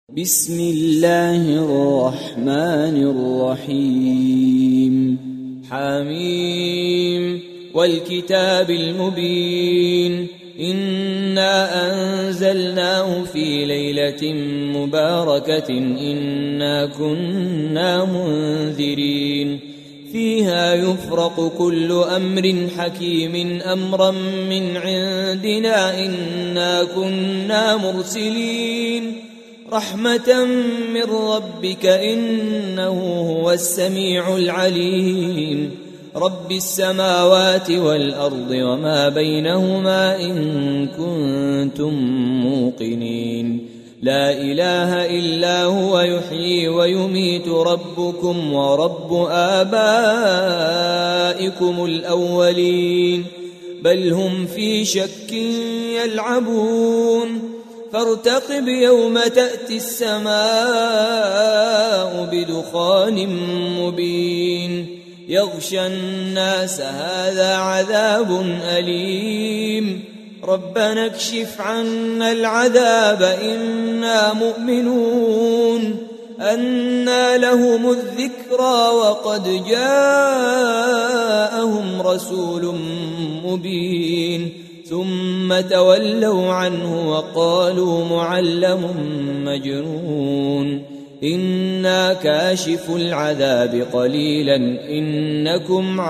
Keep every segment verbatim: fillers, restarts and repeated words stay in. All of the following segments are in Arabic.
بسم الله الرحمن الرحيم حميم والكتاب المبين إنا أنزلناه في ليلة مباركة إنا كنا منذرين فيها يفرق كل أمر حكيم أمرا من عندنا إنا كنا مرسلين رحمة من ربك إنه هو السميع العليم رب السماوات والأرض وما بينهما إن كنتم موقنين لا إله إلا هو يحيي ويميت ربكم ورب آبائكم الأولين بل هم في شك يلعبون فارتقب يوم تأتي السماء بدخان مبين يغشى الناس هذا عذاب أليم ربنا اكشف عنا العذاب إنا مؤمنون أنى لهم الذكرى وقد جاءهم رسول مبين ثم تولوا عنه وقالوا معلم مجنون إنا كاشف العذاب قليلا إنكم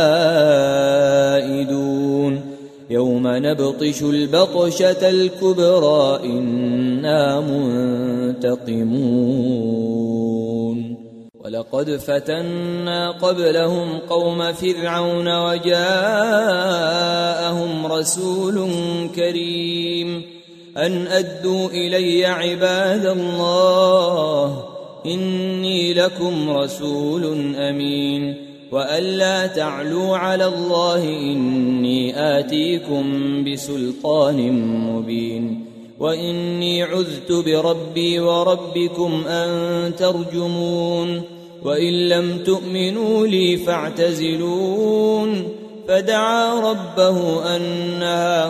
عائدون يوم نبطش البطشة الكبرى إنا منتقمون ولقد فتنا قبلهم قوم فرعون وجاءهم رسول كريم أن أدوا إلي عباد الله إني لكم رسول أمين وأن لا تعلوا على الله إني آتيكم بسلطان مبين وإني عذت بربي وربكم أن ترجمون وإن لم تؤمنوا لي فاعتزلون فدعا ربه أن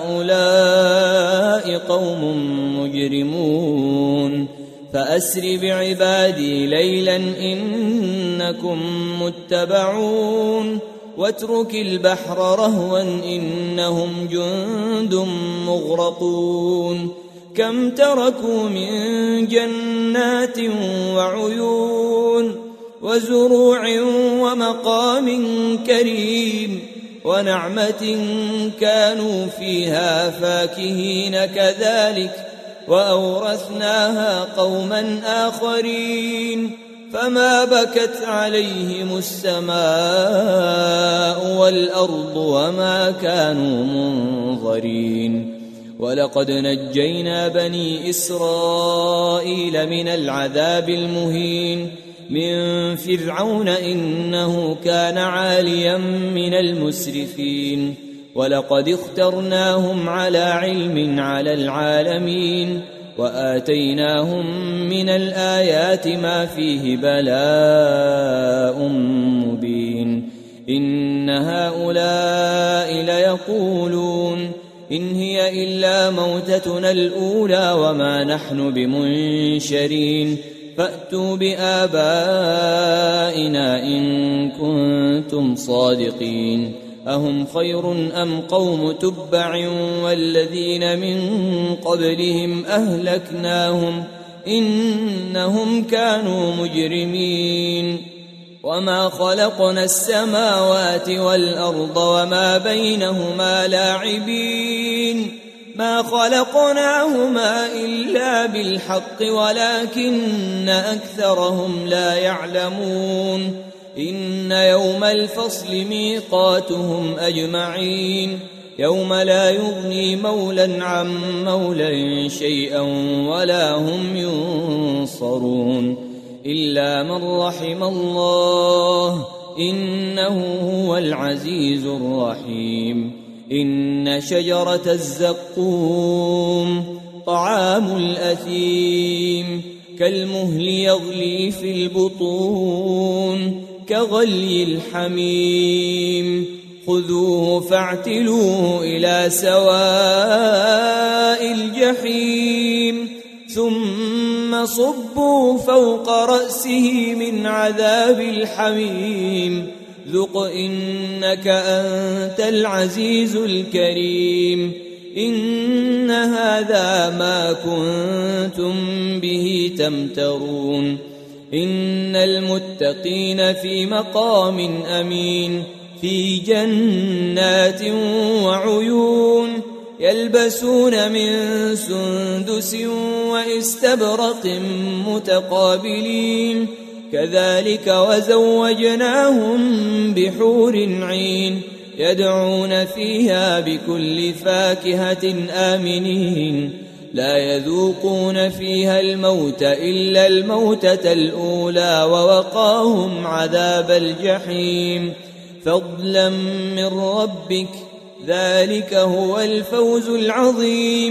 هؤلاء قوم مجرمون فأسر بعبادي ليلا إنكم متبعون واترك البحر رهوا إنهم جند مغرقون كم تركوا من جنات وعيون وزروع ومقام كريم ونعمة كانوا فيها فاكهين كذلك وأورثناها قوما آخرين فما بكت عليهم السماء والأرض وما كانوا منظرين ولقد نجينا بني إسرائيل من العذاب المهين من فرعون إنه كان عاليا من المسرفين ولقد اخترناهم على علم على العالمين وآتيناهم من الآيات ما فيه بلاء مبين إن هؤلاء ليقولون إن هي إلا موتتنا الأولى وما نحن بمنشرين فأتوا بآبائنا إن كنتم صادقين أهم خير أم قوم تبع والذين من قبلهم أهلكناهم إنهم كانوا مجرمين وما خلقنا السماوات والأرض وما بينهما لاعبين ما خلقناهما إلا بالحق ولكن أكثرهم لا يعلمون إن يوم الفصل ميقاتهم أجمعين يوم لا يغني مولا عن مولا شيئا ولا هم ينصرون إلا من رحم الله إنه هو العزيز الرحيم إن شجرة الزقوم طعام الأثيم كالمهل يغلي في البطون كغلي الحميم خذوه فاعتلوه إلى سواء الجحيم ثم صبوا فوق رأسه من عذاب الحميم ذق إنك أنت العزيز الكريم إن هذا ما كنتم به تمترون إن المتقين في مقام أمين في جنات وعيون يلبسون من سندس واستبرق متقابلين كذلك وزوجناهم بحور عين يدعون فيها بكل فاكهة آمنين لا يذوقون فيها الموت إلا الموتة الأولى ووقاهم عذاب الجحيم فضلا من ربك ذلك هو الفوز العظيم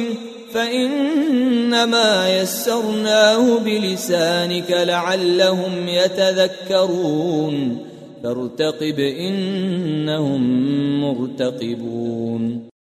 فإنما يسرناه بلسانك لعلهم يتذكرون فارتقب إنهم مرتقبون